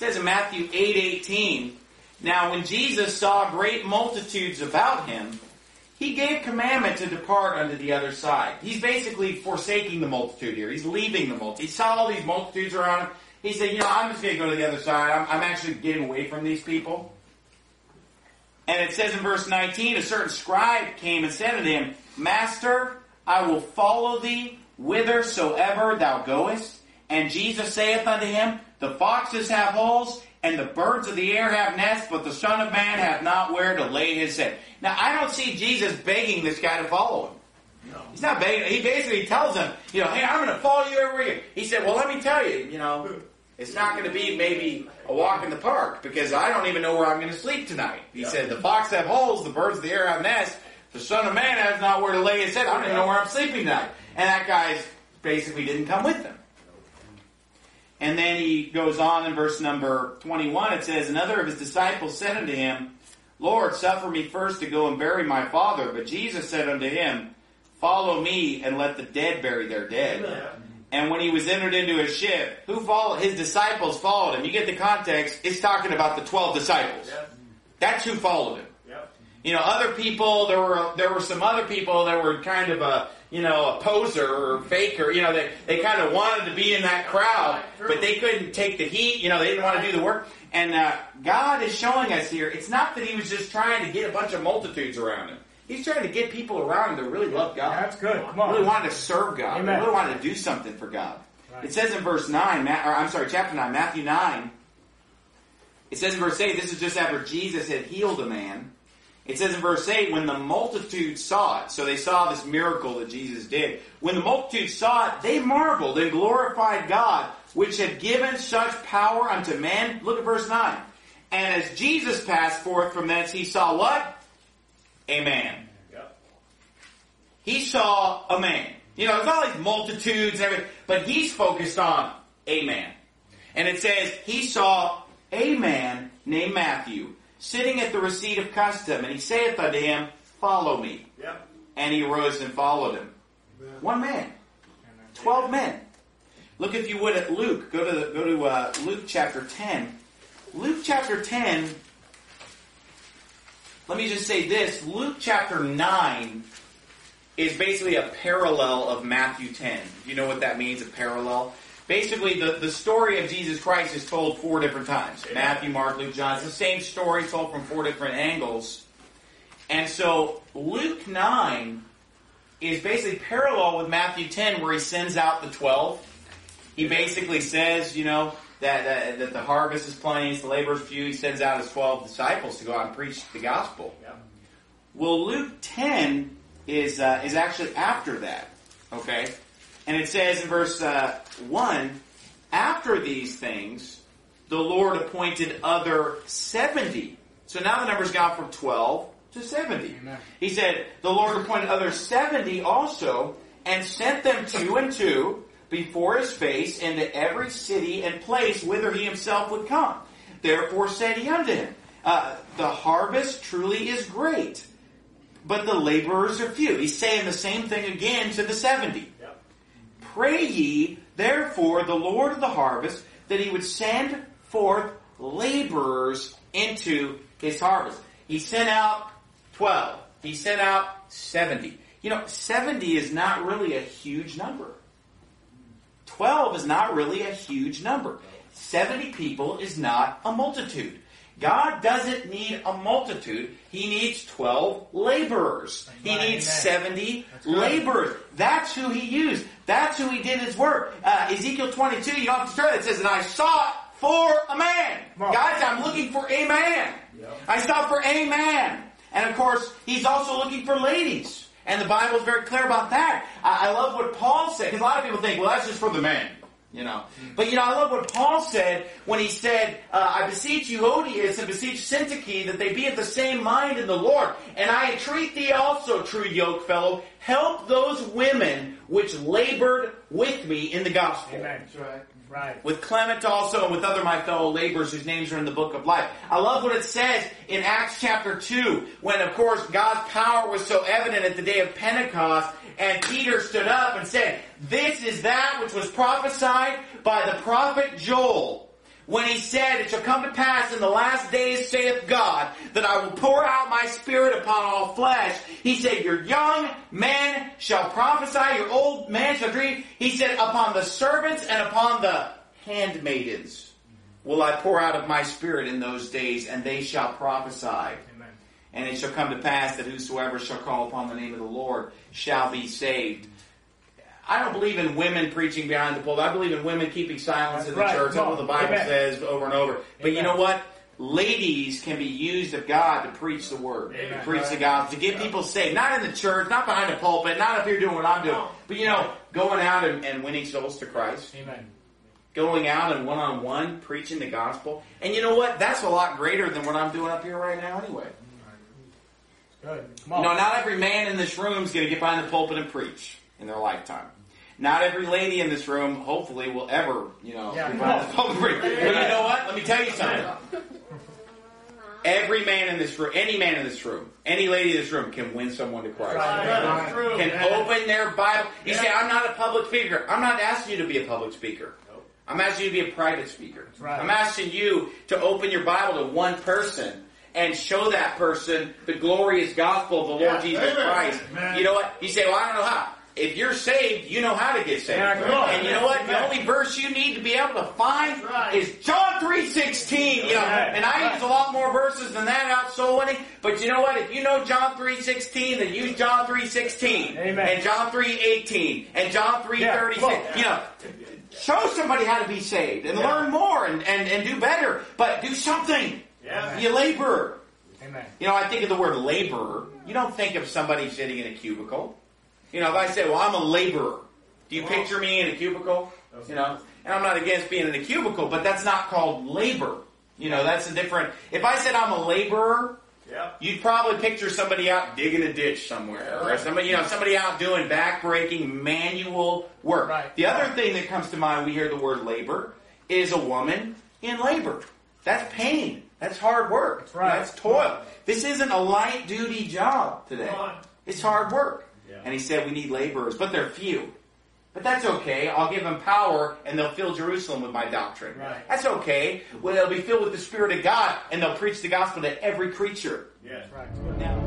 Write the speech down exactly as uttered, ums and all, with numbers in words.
says in Matthew eight eighteen, now when Jesus saw great multitudes about him, he gave commandment to depart unto the other side. He's basically forsaking the multitude here. He's leaving the multitude. He saw all these multitudes around him. He said, you know, I'm just going to go to the other side. I'm, I'm actually getting away from these people. And it says in verse nineteen, a certain scribe came and said unto him, Master, I will follow thee whithersoever thou goest. And Jesus saith unto him, the foxes have holes, and the birds of the air have nests, but the Son of Man hath not where to lay his head. Now, I don't see Jesus begging this guy to follow him. No. He's not begging. He basically tells him, you know, hey, I'm going to follow you everywhere you. He said, well, let me tell you, you know, it's not going to be maybe a walk in the park, because I don't even know where I'm going to sleep tonight. He yep. said, the foxes have holes, the birds of the air have nests, the Son of Man has not where to lay his head. I don't even know where I'm sleeping tonight. And that guy basically didn't come with them. And then he goes on in verse number twenty-one. It says, another of his disciples said unto him, Lord, suffer me first to go and bury my father. But Jesus said unto him, follow me and let the dead bury their dead. Yeah. And when he was entered into his ship, who followed? His disciples followed him. You get the context. It's talking about the twelve disciples. Yeah. That's who followed him. Yeah. You know, other people, there were there were some other people that were kind of a, you know, a poser or faker. You know, they, they kind of wanted to be in that crowd, but they couldn't take the heat. You know, they didn't want to do the work. And uh, God is showing us here, it's not that he was just trying to get a bunch of multitudes around him. He's trying to get people around him that really love God. That's good. Come on. Really wanted to serve God. Amen. Really wanted to do something for God. Right. It says in verse nine, or I'm sorry, chapter nine, Matthew nine, it says in verse eight, this is just after Jesus had healed a man. It says in verse eight, when the multitude saw it, so they saw this miracle that Jesus did. When the multitude saw it, they marveled and glorified God, which had given such power unto men. Look at verse nine. And as Jesus passed forth from thence, he saw what? A man. Yep. He saw a man. You know, it's not like multitudes and everything, but he's focused on a man. And it says, he saw a man named Matthew, sitting at the receipt of custom, and he saith unto him, follow me. Yep. And he arose and followed him. Amen. One man. Twelve men. Look, if you would, at Luke. Go to the, go to uh, Luke chapter ten. Luke chapter ten, let me just say this. Luke chapter nine is basically a parallel of Matthew ten. You know what that means, a parallel? Basically, the, the story of Jesus Christ is told four different times. Yeah. Matthew, Mark, Luke, John. It's the same story told from four different angles. And so, Luke nine is basically parallel with Matthew ten, where he sends out the twelve. He basically says, you know, that, that, that the harvest is plenty, the laborers few. He sends out his twelve disciples to go out and preach the gospel. Yeah. Well, Luke ten is uh, is actually after that. Okay? And it says in verse uh, one, after these things, the Lord appointed other seventy. So now the number's gone from twelve to seventy. Amen. He said, the Lord appointed other seventy also, and sent them two and two before his face into every city and place whither he himself would come. Therefore said he unto him, uh, the harvest truly is great, but the laborers are few. He's saying the same thing again to the seventy. Pray ye, therefore, the Lord of the harvest, that he would send forth laborers into his harvest. He sent out twelve. He sent out seventy. You know, seventy is not really a huge number. twelve is not really a huge number. seventy people is not a multitude. God doesn't need a multitude. He needs twelve laborers. He needs seventy laborers. That's who he used. That's who he did his work. Uh, Ezekiel twenty-two, you don't have to start. It says, and I sought for a man. Guys, I'm looking for a man. I sought for a man. And of course, he's also looking for ladies. And the Bible is very clear about that. I, I love what Paul said, because a lot of people think, well, that's just for the men. You know, but you know, I love what Paul said when he said, uh, I beseech Euodias and beseech Syntyche that they be of the same mind in the Lord. And I entreat thee also, true yoke fellow, help those women which labored with me in the gospel. Amen. That's right. Right. With Clement also and with other my fellow laborers whose names are in the book of life. I love what it says in Acts chapter two, when of course God's power was so evident at the day of Pentecost, and Peter stood up and said, this is that which was prophesied by the prophet Joel. when he said, it shall come to pass in the last days, saith God, that I will pour out my Spirit upon all flesh. He said, your young men shall prophesy, your old men shall dream. He said, upon the servants and upon the handmaidens will I pour out of my Spirit in those days, and they shall prophesy. Amen. And it shall come to pass that whosoever shall call upon the name of the Lord shall be saved. I don't believe in women preaching behind the pulpit. I believe in women keeping silence That's in the right. church. That's what the Bible Amen. says over and over. But Amen. you know what? Ladies can be used of God to preach the Word, Amen. to preach the gospel, to get people saved. Not in the church, not behind the pulpit, not up here doing what I'm doing. But, you know, going out and, and winning souls to Christ. Amen. Going out and one-on-one preaching the gospel. And you know what? That's a lot greater than what I'm doing up here right now anyway. Good. Come on. You know, not every man in this room is going to get behind the pulpit and preach in their lifetime. Not every lady in this room, hopefully, will ever, you know, yeah, get behind the pulpit and preach. But you know what? Let me tell you something. Every man in this room, any man in this room, any lady in this room can win someone to Christ. Right. Right. Can open their Bible. You yeah. say, I'm not a public speaker. I'm not asking you to be a public speaker. Nope. I'm asking you to be a private speaker. Right. I'm asking you to open your Bible to one person and show that person the glorious gospel of the Lord yeah. Jesus Amen. Christ. Amen. You know what? You say, well, I don't know how. If you're saved, you know how to get saved. Yeah, and you know what? The only verse you need to be able to find right. is John three sixteen. You know, and I use a lot more verses than that out soul winning. But you know what? If you know John three sixteen, then use John three sixteen. Amen. And John three eighteen. And John three thirty-six. Yeah, you know, show somebody how to be saved. And yeah. learn more and, and, and do better. But do something. Yeah. Be a laborer. Amen. You know, I think of the word laborer. You don't think of somebody sitting in a cubicle. You know, if I say, well, I'm a laborer, do you picture me in a cubicle? You know, and I'm not against being in a cubicle, but that's not called labor. You know, that's a different, if I said I'm a laborer, yeah. you'd probably picture somebody out digging a ditch somewhere, or somebody, you know, somebody out doing back-breaking manual work. Right. The other thing that comes to mind, we hear the word labor, is a woman in labor. That's pain. That's hard work. That's, right. That's toil. This isn't a light-duty job today. It's hard work. And he said we need laborers, but they're few. But that's okay. I'll give them power, and they'll fill Jerusalem with my doctrine. Right. That's okay. Well, they'll be filled with the Spirit of God, and they'll preach the gospel to every creature. Yes. Right. Now,